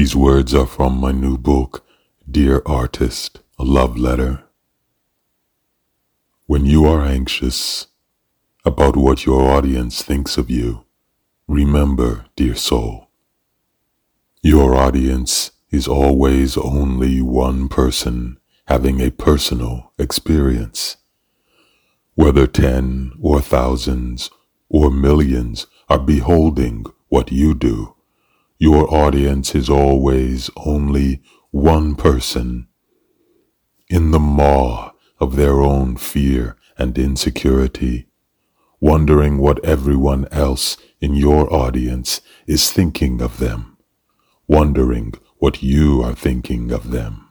These words are from my new book, Dear Artist, a Love Letter. When you are anxious about what your audience thinks of you, remember, dear soul, your audience is always only one person having a personal experience. Whether 10 or thousands or millions are beholding what you do, your audience is always only one person in the maw of their own fear and insecurity, wondering what everyone else in your audience is thinking of them, wondering what you are thinking of them.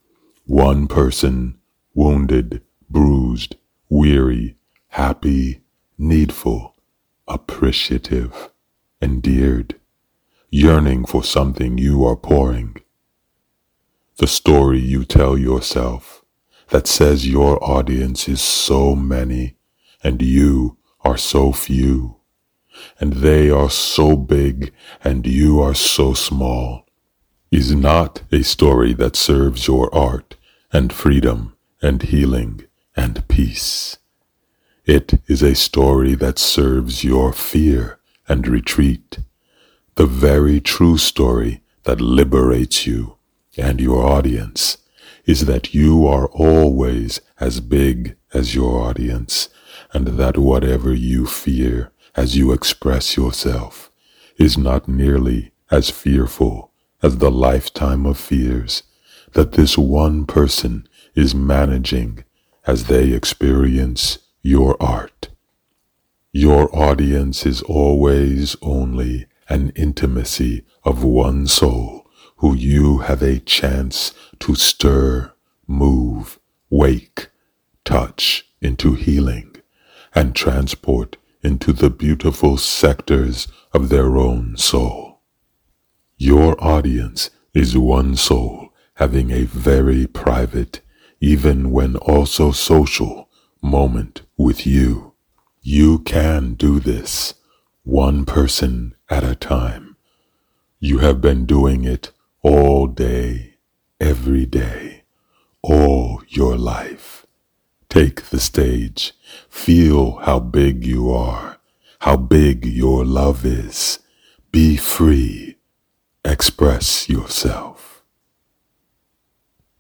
One person, wounded, bruised, weary, happy, needful, appreciative, endeared, yearning for something you are pouring. The story you tell yourself that says your audience is so many and you are so few, and they are so big and you are so small, is not a story that serves your art and freedom and healing and peace. It is a story that serves your fear and retreat, the very true story that liberates you and your audience is that you are always as big as your audience, and that whatever you fear as you express yourself is not nearly as fearful as the lifetime of fears that this one person is managing as they experience your art. Your audience is always only an intimacy of one soul who you have a chance to stir, move, wake, touch into healing, and transport into the beautiful sectors of their own soul. Your audience is one soul having a very private, even when also social, moment with you. You can do this, one person at a time. You have been doing it all day, every day, all your life. Take the stage. Feel how big you are, how big your love is. Be free. Express yourself.